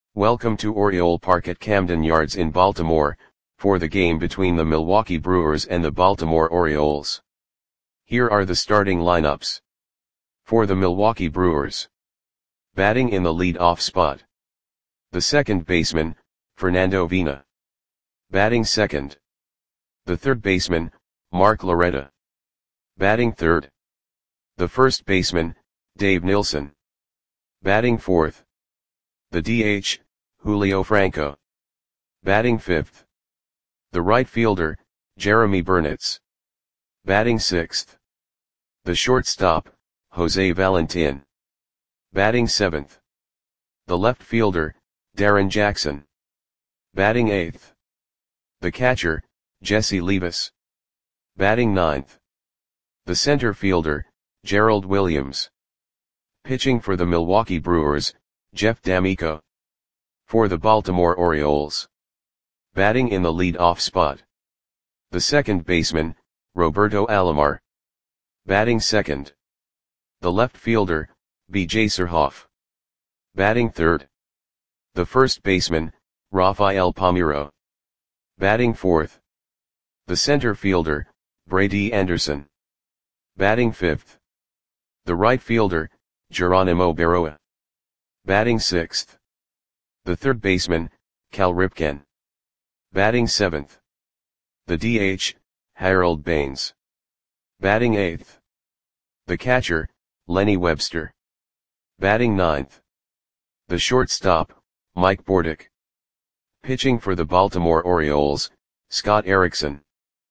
Welcome to Oriole Park at Camden Yards in Baltimore, for the game between the Milwaukee Brewers and the Baltimore Orioles. Here are the starting lineups. For the Milwaukee Brewers. Batting in the lead-off spot. The second baseman, Fernando Vina. Batting second. The third baseman, Mark Loretta. Batting third. The first baseman, Dave Nilsson. Batting fourth. The DH, Julio Franco. Batting fifth. The right fielder, Jeremy Burnitz. Batting sixth. The shortstop, Jose Valentin. Batting seventh. The left fielder, Darren Jackson. Batting eighth. The catcher, Jesse Levis. Batting ninth. The center fielder, Gerald Williams. Pitching for the Milwaukee Brewers, Jeff D'Amico. For the Baltimore Orioles. Batting in the lead-off spot. The second baseman, Roberto Alomar. Batting second. The left fielder, B.J. Surhoff. Batting third. The first baseman, Rafael Palmeiro. Batting fourth. The center fielder, Brady Anderson. Batting fifth. The right fielder, Geronimo Barroa. Batting sixth. The third baseman, Cal Ripken. Batting seventh. The DH, Harold Baines. Batting eighth. The catcher, Lenny Webster. Batting ninth. The shortstop, Mike Bordick. Pitching for the Baltimore Orioles, Scott Erickson.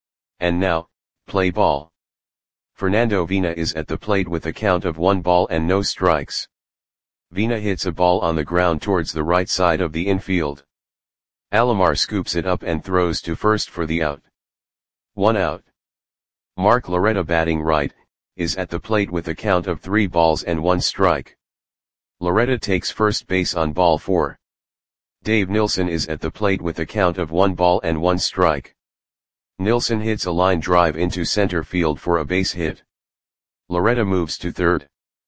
And now, play ball. Fernando Vina is at the plate with a count of 1 ball and no strikes. Vina hits a ball on the ground towards the right side of the infield. Alomar scoops it up and throws to first for the out. 1 out. Mark Loretta, batting right, is at the plate with a count of 3 balls and 1 strike. Loretta takes first base on ball 4. Dave Nilsson is at the plate with a count of 1 ball and 1 strike. Nilsson hits a line drive into center field for a base hit. Loretta moves to third.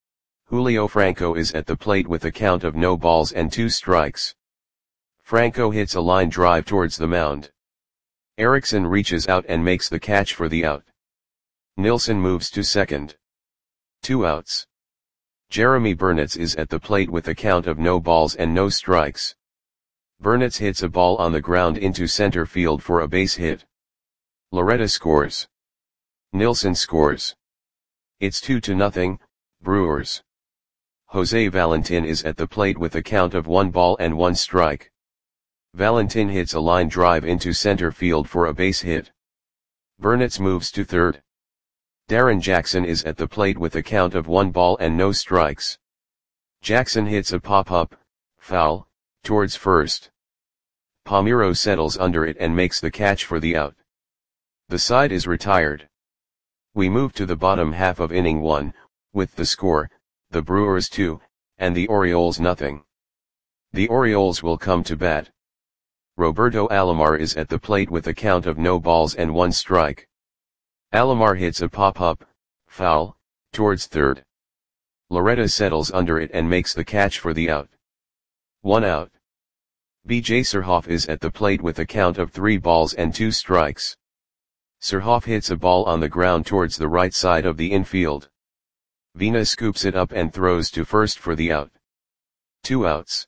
Julio Franco is at the plate with a count of no balls and 2 strikes. Franco hits a line drive towards the mound. Erickson reaches out and makes the catch for the out. Nilsson moves to second. 2 outs. Jeremy Burnitz is at the plate with a count of no balls and no strikes. Burnitz hits a ball on the ground into center field for a base hit. Loretta scores. Nilsson scores. It's 2-0, Brewers. Jose Valentin is at the plate with a count of 1 ball and 1 strike. Valentin hits a line drive into center field for a base hit. Burnitz moves to third. Darren Jackson is at the plate with a count of 1 ball and no strikes. Jackson hits a pop-up, foul, towards first. Palmeiro settles under it and makes the catch for the out. The side is retired. We move to the bottom half of inning 1, with the score, the Brewers 2, and the Orioles nothing. The Orioles will come to bat. Roberto Alomar is at the plate with a count of no balls and 1 strike. Alomar hits a pop-up, foul, towards third. Loretta settles under it and makes the catch for the out. 1 out. B.J. Surhoff is at the plate with a count of 3 balls and 2 strikes. Surhoff hits a ball on the ground towards the right side of the infield. Vina scoops it up and throws to first for the out. 2 outs.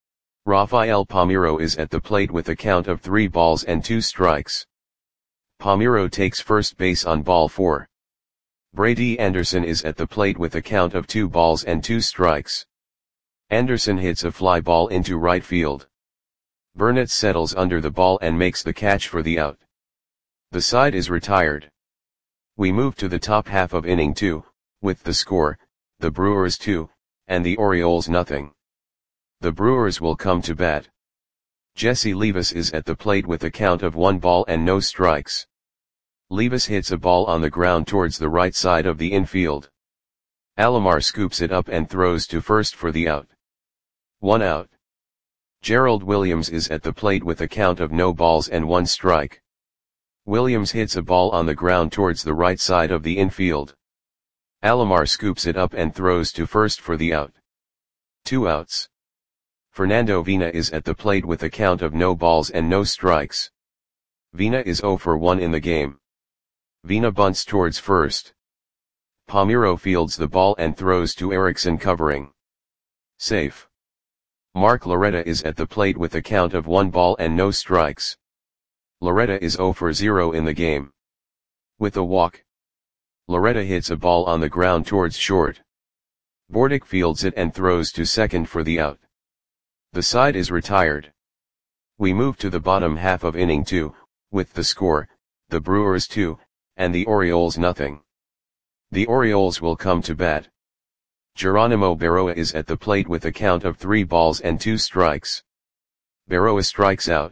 Rafael Palmeiro is at the plate with a count of 3 balls and 2 strikes. Palmeiro takes first base on ball 4. Brady Anderson is at the plate with a count of 2 balls and 2 strikes. Anderson hits a fly ball into right field. Burnitz settles under the ball and makes the catch for the out. The side is retired. We move to the top half of inning 2, with the score, the Brewers 2, and the Orioles nothing. The Brewers will come to bat. Jesse Levis is at the plate with a count of 1 ball and no strikes. Levis hits a ball on the ground towards the right side of the infield. Alomar scoops it up and throws to first for the out. 1 out. Gerald Williams is at the plate with a count of no balls and 1 strike. Williams hits a ball on the ground towards the right side of the infield. Alomar scoops it up and throws to first for the out. 2 outs. Fernando Vina is at the plate with a count of no balls and no strikes. Vina is 0 for 1 in the game. Vina bunts towards first. Palmeiro fields the ball and throws to Eriksson covering. Safe. Mark Loretta is at the plate with a count of 1 ball and no strikes. Loretta is 0 for 0 in the game. With a walk, Loretta hits a ball on the ground towards short. Bordick fields it and throws to second for the out. The side is retired. We move to the bottom half of inning 2, with the score, the Brewers 2, and the Orioles nothing. The Orioles will come to bat. Geronimo Berroa is at the plate with a count of 3 balls and 2 strikes. Berroa strikes out.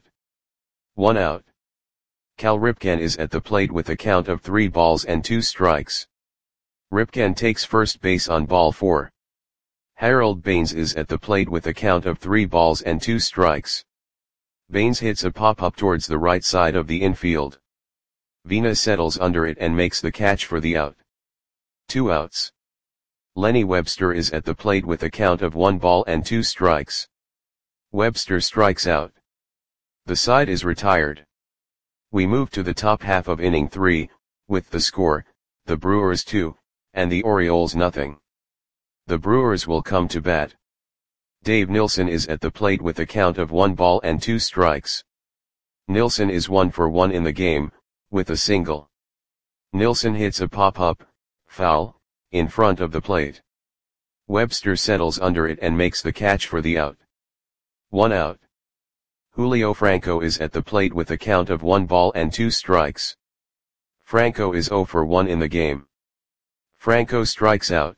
1 out. Cal Ripken is at the plate with a count of 3 balls and 2 strikes. Ripken takes first base on ball 4. Harold Baines is at the plate with a count of 3 balls and 2 strikes. Baines hits a pop-up towards the right side of the infield. Vina settles under it and makes the catch for the out. 2 outs. Lenny Webster is at the plate with a count of 1 ball and 2 strikes. Webster strikes out. The side is retired. We move to the top half of inning 3, with the score, the Brewers 2, and the Orioles nothing. The Brewers will come to bat. Dave Nilsson is at the plate with a count of 1 ball and 2 strikes. Nilsson is 1 for 1 in the game, with a single. Nilsson hits a pop-up, foul, in front of the plate. Webster settles under it and makes the catch for the out. 1 out. Julio Franco is at the plate with a count of 1 ball and 2 strikes. Franco is 0 for 1 in the game. Franco strikes out.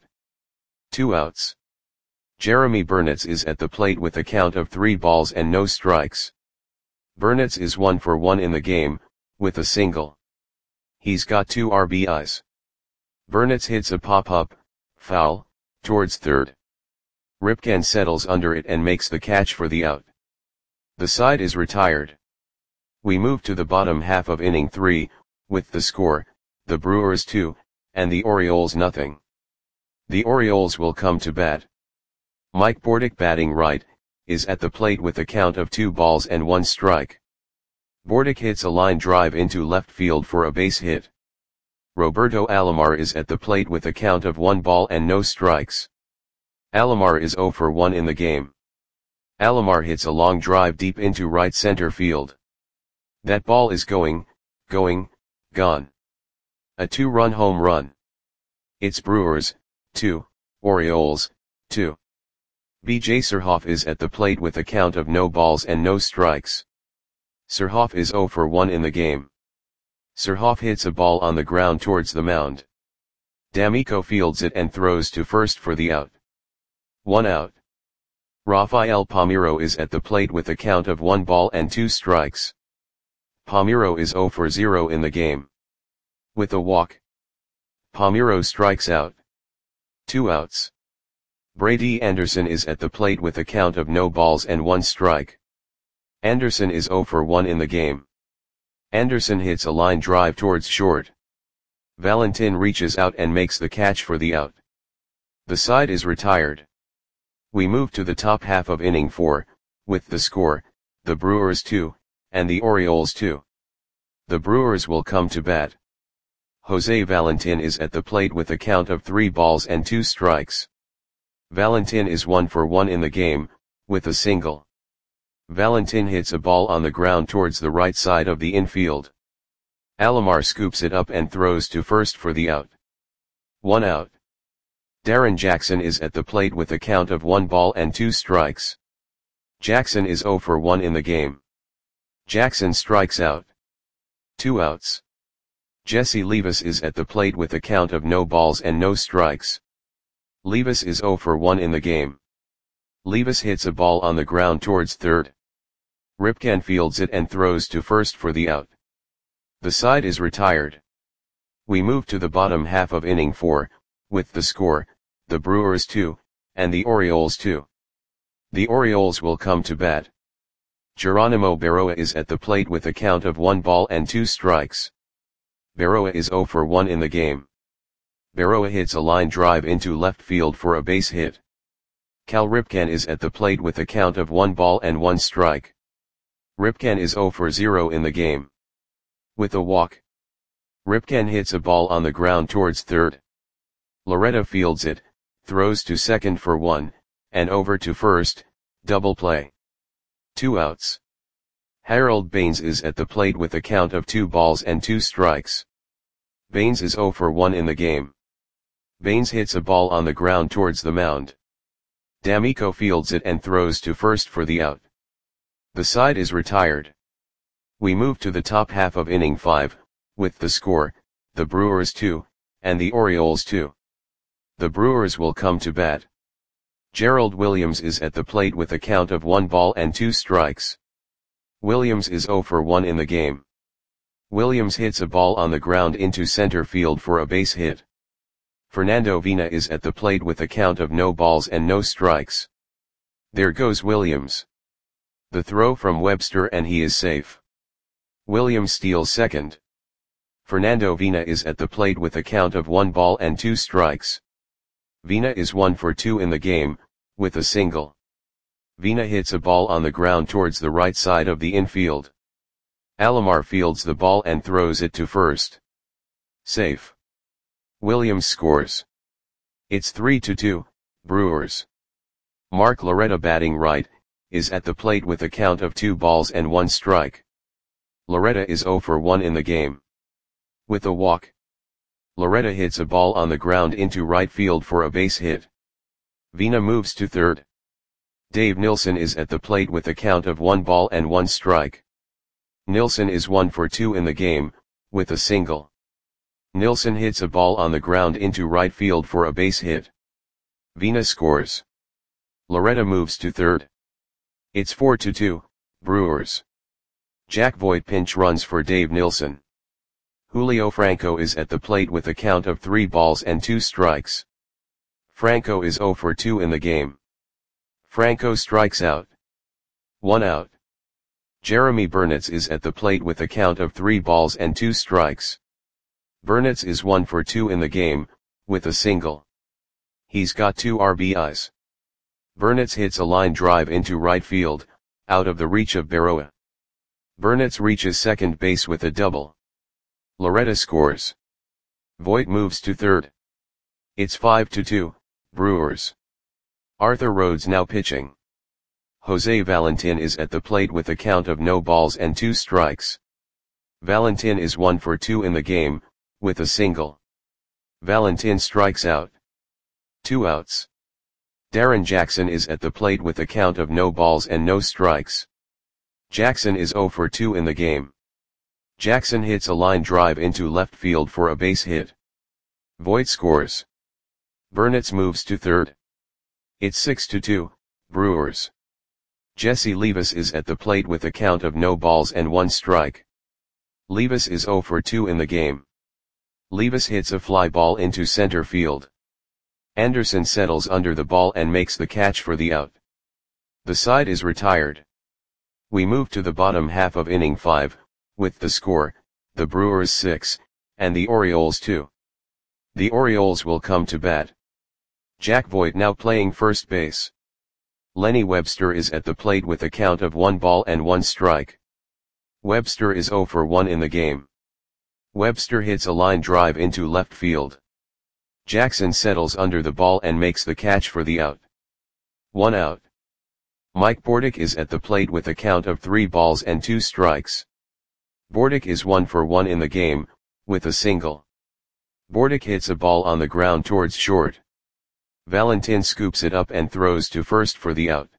2 outs. Jeremy Burnitz is at the plate with a count of 3 balls and no strikes. Burnitz is 1 for 1 in the game, with a single. He's got 2 RBIs. Burnitz hits a pop-up, foul, towards third. Ripken settles under it and makes the catch for the out. The side is retired. We move to the bottom half of inning 3, with the score, the Brewers 2, and the Orioles nothing. The Orioles will come to bat. Mike Bordick, batting right, is at the plate with a count of 2 balls and 1 strike. Bordick hits a line drive into left field for a base hit. Roberto Alomar is at the plate with a count of 1 ball and no strikes. Alomar is 0 for 1 in the game. Alomar hits a long drive deep into right center field. That ball is gone. A 2-run home run. It's Brewers, 2, Orioles, 2. B.J. Surhoff is at the plate with a count of no balls and no strikes. Surhoff is 0 for 1 in the game. Surhoff hits a ball on the ground towards the mound. D'Amico fields it and throws to first for the out. 1 out. Rafael Palmeiro is at the plate with a count of 1 ball and 2 strikes. Palmeiro is 0 for 0 in the game. With a walk, Palmeiro strikes out. 2 outs. Brady Anderson is at the plate with a count of no balls and 1 strike. Anderson is 0 for 1 in the game. Anderson hits a line drive towards short. Valentin reaches out and makes the catch for the out. The side is retired. We move to the top half of inning 4, with the score, the Brewers 2, and the Orioles 2. The Brewers will come to bat. Jose Valentin is at the plate with a count of 3 balls and 2 strikes. Valentin is 1 for 1 in the game, with a single. Valentin hits a ball on the ground towards the right side of the infield. Alomar scoops it up and throws to first for the out. 1 out. Darren Jackson is at the plate with a count of 1 ball and 2 strikes. Jackson is 0 for 1 in the game. Jackson strikes out. 2 outs. Jesse Levis is at the plate with a count of no balls and no strikes. Levis is 0 for 1 in the game. Levis hits a ball on the ground towards third. Ripken fields it and throws to first for the out. The side is retired. We move to the bottom half of inning 4, with the score, the Brewers 2, and the Orioles 2. The Orioles will come to bat. Geronimo Berroa is at the plate with a count of 1 ball and 2 strikes. Berroa is 0 for 1 in the game. Berroa hits a line drive into left field for a base hit. Cal Ripken is at the plate with a count of 1 ball and 1 strike. Ripken is 0 for 0 in the game. With a walk, Ripken hits a ball on the ground towards third. Loretta fields it, throws to second for 1, and over to first, double play. 2 outs. Harold Baines is at the plate with a count of 2 balls and 2 strikes. Baines is 0 for 1 in the game. Baines hits a ball on the ground towards the mound. D'Amico fields it and throws to first for the out. The side is retired. We move to the top half of inning 5, with the score, the Brewers 2, and the Orioles 2. The Brewers will come to bat. Gerald Williams is at the plate with a count of 1 ball and 2 strikes. Williams is 0 for 1 in the game. Williams hits a ball on the ground into center field for a base hit. Fernando Vina is at the plate with a count of no balls and no strikes. There goes Williams. The throw from Webster and he is safe. Williams steals second. Fernando Vina is at the plate with a count of 1 ball and 2 strikes. Vina is 1 for 2 in the game, with a single. Vina hits a ball on the ground towards the right side of the infield. Alomar fields the ball and throws it to first. Safe. Williams scores. It's 3-2, Brewers. Mark Loretta, batting right, is at the plate with a count of 2 balls and 1 strike. Loretta is 0 for 1 in the game. With a walk, Loretta hits a ball on the ground into right field for a base hit. Vina moves to third. Dave Nilsson is at the plate with a count of 1 ball and 1 strike. Nilsson is 1 for 2 in the game, with a single. Nilsson hits a ball on the ground into right field for a base hit. Vina scores. Loretta moves to third. It's 4-2, Brewers. Jack Voigt pinch runs for Dave Nilsson. Julio Franco is at the plate with a count of 3 balls and 2 strikes. Franco is 0 for 2 in the game. Franco strikes out. 1 out. Jeremy Burnitz is at the plate with a count of 3 balls and 2 strikes. Burnitz is 1 for 2 in the game, with a single. He's got 2 RBIs. Burnitz hits a line drive into right field, out of the reach of Berroa. Burnitz reaches second base with a double. Loretta scores. Voigt moves to third. It's 5-2, Brewers. Arthur Rhodes now pitching. Jose Valentin is at the plate with a count of no balls and 2 strikes. Valentin is 1 for 2 in the game, with a single. Valentin strikes out. 2 outs. Darren Jackson is at the plate with a count of no balls and no strikes. Jackson is 0 for 2 in the game. Jackson hits a line drive into left field for a base hit. Voigt scores. Burnitz moves to third. It's 6-2, Brewers. Jesse Levis is at the plate with a count of no balls and 1 strike. Levis is 0 for 2 in the game. Levis hits a fly ball into center field. Anderson settles under the ball and makes the catch for the out. The side is retired. We move to the bottom half of inning 5, with the score, the Brewers 6, and the Orioles 2. The Orioles will come to bat. Jack Voigt now playing first base. Lenny Webster is at the plate with a count of 1 ball and 1 strike. Webster is 0 for 1 in the game. Webster hits a line drive into left field. Jackson settles under the ball and makes the catch for the out. 1 out. Mike Bordick is at the plate with a count of 3 balls and 2 strikes. Bordick is 1 for 1 in the game, with a single. Bordick hits a ball on the ground towards short. Valentin scoops it up and throws to first for the out.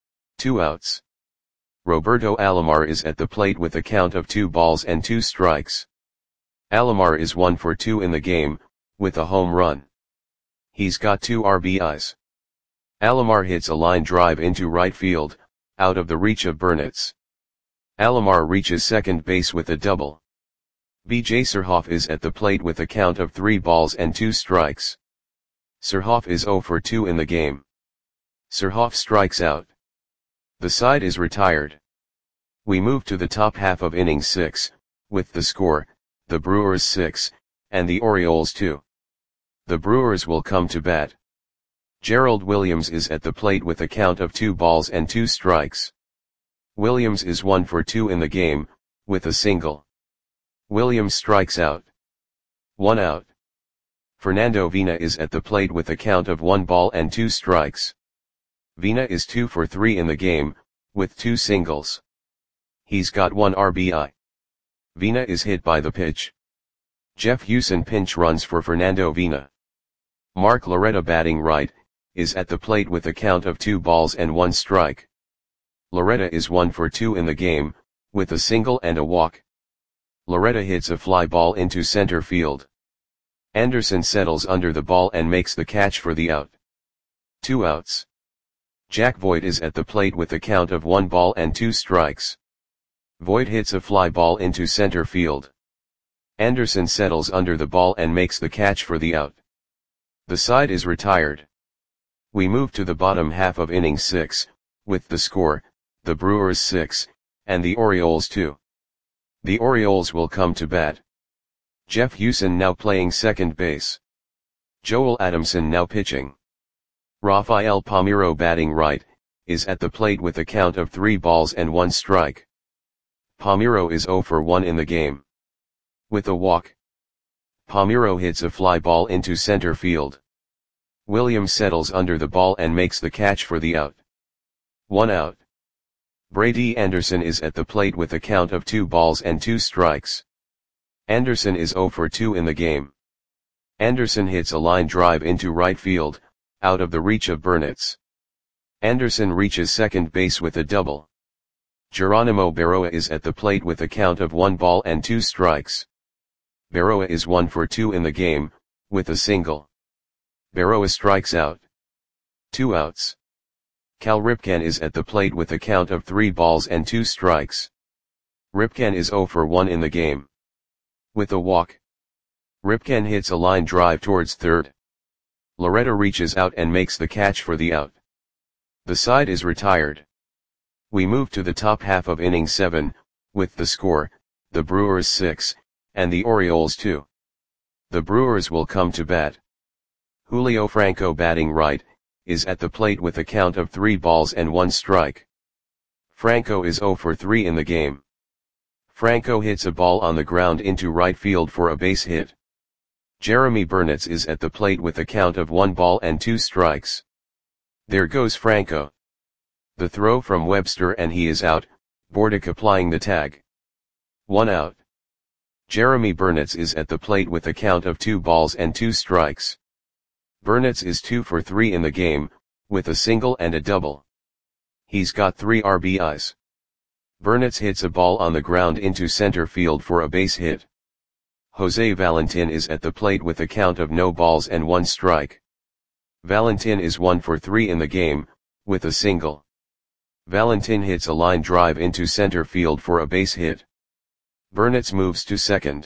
2 outs. Roberto Alomar is at the plate with a count of 2 balls and 2 strikes. Alomar is 1 for 2 in the game, with a home run. He's got 2 RBIs. Alomar hits a line drive into right field, out of the reach of Burnitz. Alomar reaches second base with a double. B.J. Surhoff is at the plate with a count of 3 balls and 2 strikes. Surhoff is 0 for 2 in the game. Surhoff strikes out. The side is retired. We move to the top half of inning 6, with the score, the Brewers 6, and the Orioles 2. The Brewers will come to bat. Gerald Williams is at the plate with a count of 2 balls and 2 strikes. Williams is 1 for 2 in the game, with a single. Williams strikes out. 1 out. Fernando Vina is at the plate with a count of 1 ball and 2 strikes. Vina is 2 for 3 in the game, with 2 singles. He's got 1 RBI. Vina is hit by the pitch. Jeff Hewson pinch runs for Fernando Vina. Mark Loretta batting right, is at the plate with a count of 2 balls and 1 strike. Loretta is 1 for 2 in the game, with a single and a walk. Loretta hits a fly ball into center field. Anderson settles under the ball and makes the catch for the out. 2 outs. Jack Voigt is at the plate with a count of 1 ball and 2 strikes. Voigt hits a fly ball into center field. Anderson settles under the ball and makes the catch for the out. The side is retired. We move to the bottom half of inning 6, with the score, the Brewers 6, and the Orioles 2. The Orioles will come to bat. Jeff Hewson now playing second base. Joel Adamson now pitching. Rafael Palmeiro batting right, is at the plate with a count of 3 balls and 1 strike. Palmeiro is 0 for 1 in the game. With a walk. Palmeiro hits a fly ball into center field. Williams settles under the ball and makes the catch for the out. 1 out. Brady Anderson is at the plate with a count of 2 balls and 2 strikes. Anderson is 0 for 2 in the game. Anderson hits a line drive into right field, out of the reach of Burnitz. Anderson reaches second base with a double. Geronimo Berroa is at the plate with a count of 1 ball and 2 strikes. Berroa is 1 for 2 in the game, with a single. Berroa strikes out. 2 outs. Cal Ripken is at the plate with a count of 3 balls and 2 strikes. Ripken is 0 for 1 in the game. With a walk. Ripken hits a line drive towards third. Loretta reaches out and makes the catch for the out. The side is retired. We move to the top half of inning 7, with the score, the Brewers 6, and the Orioles 2. The Brewers will come to bat. Julio Franco batting right, is at the plate with a count of 3 balls and 1 strike. Franco is 0 for 3 in the game. Franco hits a ball on the ground into right field for a base hit. Jeremy Burnitz is at the plate with a count of 1 ball and 2 strikes. There goes Franco. The throw from Webster and he is out, Bordick applying the tag. 1 out. Jeremy Burnitz is at the plate with a count of 2 balls and 2 strikes. Burnitz is 2 for 3 in the game, with a single and a double. He's got 3 RBIs. Burnitz hits a ball on the ground into center field for a base hit. Jose Valentin is at the plate with a count of no balls and 1 strike. Valentin is 1 for 3 in the game, with a single. Valentin hits a line drive into center field for a base hit. Burnitz moves to second.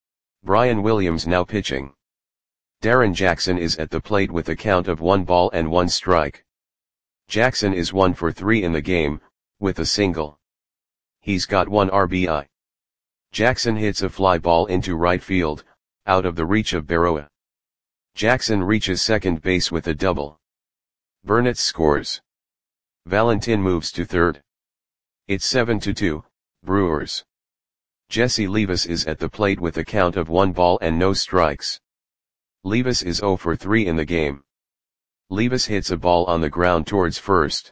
Brian Williams now pitching. Darren Jackson is at the plate with a count of 1 ball and 1 strike. Jackson is 1 for 3 in the game, with a single. He's got 1 RBI. Jackson hits a fly ball into right field, out of the reach of Berroa. Jackson reaches second base with a double. Burnitz scores. Valentin moves to third. It's 7-2, Brewers. Jesse Levis is at the plate with a count of 1 ball and no strikes. Levis is 0 for 3 in the game. Levis hits a ball on the ground towards first.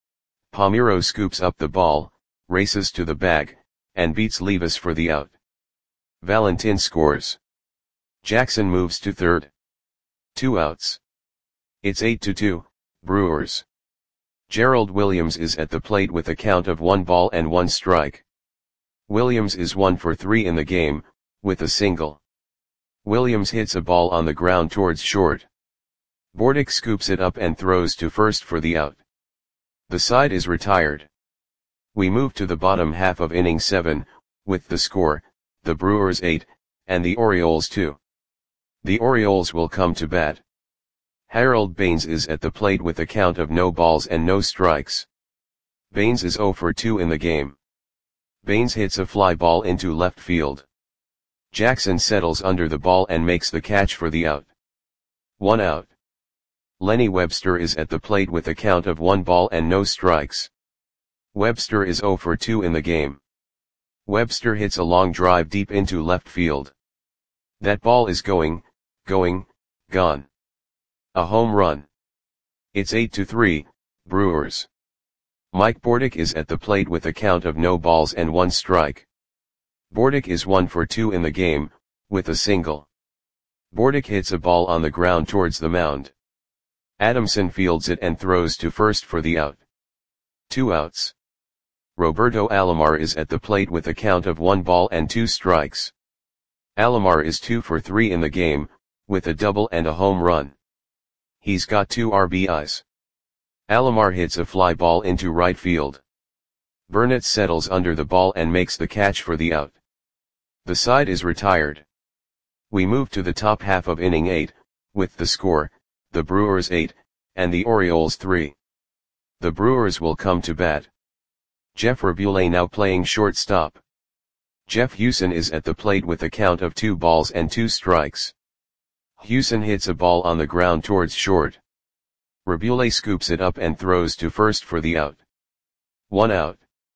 Palmeiro scoops up the ball, races to the bag, and beats Levis for the out. Valentin scores. Jackson moves to third. 2 outs. It's 8-2, Brewers. Gerald Williams is at the plate with a count of 1 ball and 1 strike. Williams is 1 for 3 in the game, with a single. Williams hits a ball on the ground towards short. Bordick scoops it up and throws to first for the out. The side is retired. We move to the bottom half of inning 7, with the score, the Brewers 8, and the Orioles 2. The Orioles will come to bat. Harold Baines is at the plate with a count of no balls and no strikes. Baines is 0 for 2 in the game. Baines hits a fly ball into left field. Jackson settles under the ball and makes the catch for the out. 1 out. Lenny Webster is at the plate with a count of 1 ball and no strikes. Webster is 0 for 2 in the game. Webster hits a long drive deep into left field. That ball is gone. A home run. It's 8-3, Brewers. Mike Bordick is at the plate with a count of no balls and 1 strike. Bordick is 1 for 2 in the game, with a single. Bordick hits a ball on the ground towards the mound. Adamson fields it and throws to first for the out. 2 outs. Roberto Alomar is at the plate with a count of 1 ball and 2 strikes. Alomar is 2 for 3 in the game, with a double and a home run. He's got 2 RBIs. Alomar hits a fly ball into right field. Burnett settles under the ball and makes the catch for the out. The side is retired. We move to the top half of inning 8, with the score, the Brewers 8, and the Orioles 3. The Brewers will come to bat. Jeff Rabule now playing shortstop. Jeff Hewson is at the plate with a count of 2 balls and 2 strikes. Hewson hits a ball on the ground towards short. Rabule scoops it up and throws to first for the out. 1 out.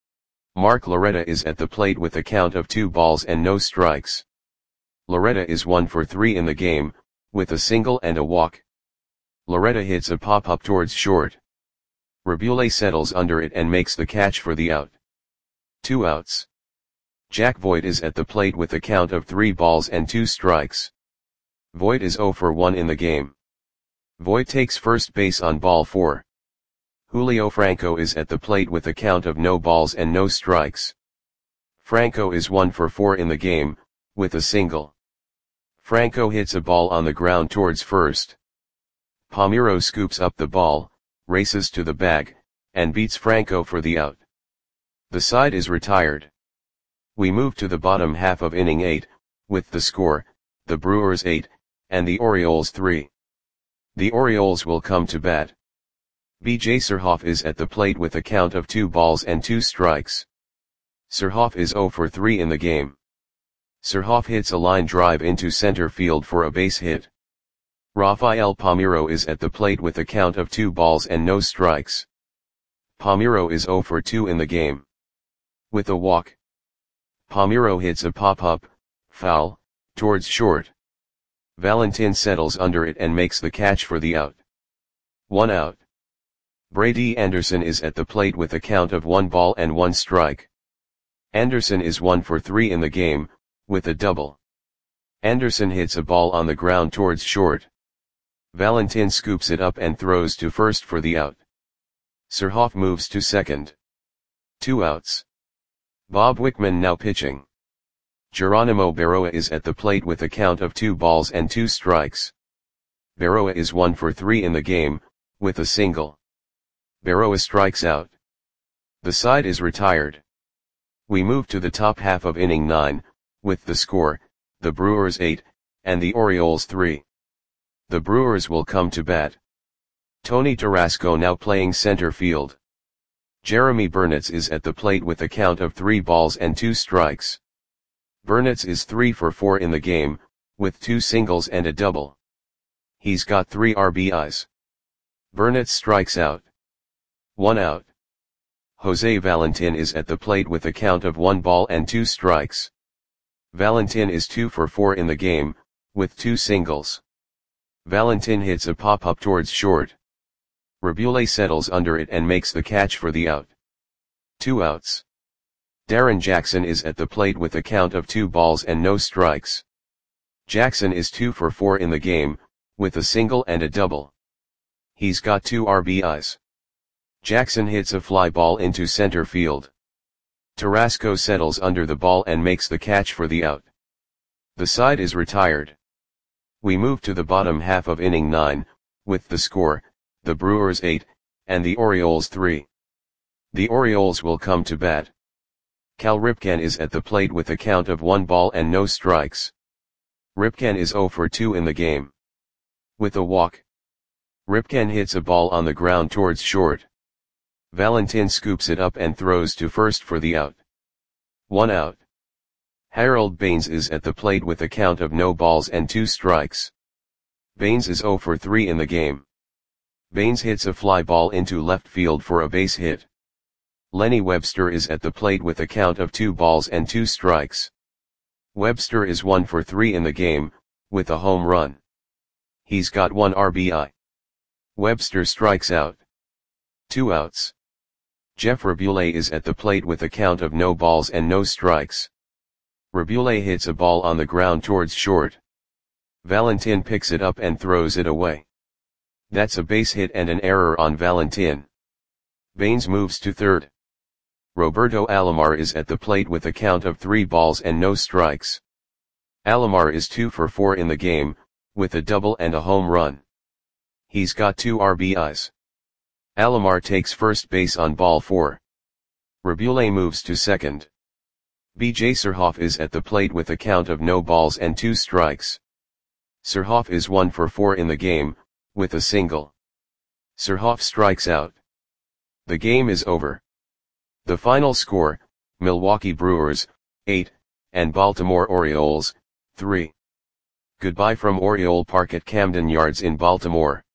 Mark Loretta is at the plate with a count of 2 balls and no strikes. Loretta is 1 for 3 in the game, with a single and a walk. Loretta hits a pop-up towards short. Rabule settles under it and makes the catch for the out. 2 outs. Jack Voigt is at the plate with a count of 3 balls and 2 strikes. Voigt is 0 for 1 in the game. Voigt takes first base on ball 4. Julio Franco is at the plate with a count of no balls and no strikes. Franco is 1 for 4 in the game, with a single. Franco hits a ball on the ground towards first. Palmeiro scoops up the ball, races to the bag, and beats Franco for the out. The side is retired. We move to the bottom half of inning 8, with the score, the Brewers 8, and the Orioles 3. The Orioles will come to bat. B.J. Surhoff is at the plate with a count of 2 balls and 2 strikes. Surhoff is 0 for 3 in the game. Surhoff hits a line drive into center field for a base hit. Rafael Palmeiro is at the plate with a count of 2 balls and no strikes. Palmeiro is 0 for 2 in the game. With a walk. Palmeiro hits a pop-up, foul, towards short. Valentin settles under it and makes the catch for the out. 1 out. Brady Anderson is at the plate with a count of 1 ball and 1 strike. Anderson is 1 for 3 in the game, with a double. Anderson hits a ball on the ground towards short. Valentin scoops it up and throws to first for the out. Surhoff moves to second. 2 outs. Bob Wickman now pitching. Geronimo Berroa is at the plate with a count of 2 balls and 2 strikes. Berroa is 1 for 3 in the game, with a single. Berroa strikes out. The side is retired. We move to the top half of inning 9, with the score, the Brewers 8, and the Orioles 3. The Brewers will come to bat. Tony Tarasco now playing center field. Jeremy Burnitz is at the plate with a count of 3 balls and 2 strikes. Burnitz is 3 for 4 in the game, with 2 singles and a double. He's got 3 RBIs. Burnitz strikes out. 1 out. Jose Valentin is at the plate with a count of 1 ball and 2 strikes. Valentin is 2 for 4 in the game, with 2 singles. Valentin hits a pop-up towards short. Rabule settles under it and makes the catch for the out. 2 outs. Darren Jackson is at the plate with a count of 2 balls and no strikes. Jackson is 2 for 4 in the game, with a single and a double. He's got 2 RBIs. Jackson hits a fly ball into center field. Tarasco settles under the ball and makes the catch for the out. The side is retired. We move to the bottom half of inning 9, with the score, the Brewers 8, and the Orioles 3. The Orioles will come to bat. Cal Ripken is at the plate with a count of 1 ball and no strikes. Ripken is 0 for 2 in the game. With a walk. Ripken hits a ball on the ground towards short. Valentin scoops it up and throws to first for the out. 1 out. Harold Baines is at the plate with a count of no balls and 2 strikes. Baines is 0 for 3 in the game. Baines hits a fly ball into left field for a base hit. Lenny Webster is at the plate with a count of 2 balls and 2 strikes. Webster is 1 for 3 in the game, with a home run. He's got 1 RBI. Webster strikes out. 2 outs. Jeff Rabule is at the plate with a count of no balls and no strikes. Rabule hits a ball on the ground towards short. Valentin picks it up and throws it away. That's a base hit and an error on Valentin. Baines moves to third. Roberto Alomar is at the plate with a count of 3 balls and no strikes. Alomar is 2 for 4 in the game, with a double and a home run. He's got 2 RBIs. Alomar takes first base on ball 4. Rabule moves to second. B.J. Surhoff is at the plate with a count of no balls and 2 strikes. Surhoff is 1 for 4 in the game, with a single. Surhoff strikes out. The game is over. The final score, Milwaukee Brewers, 8, and Baltimore Orioles, 3. Goodbye from Oriole Park at Camden Yards in Baltimore.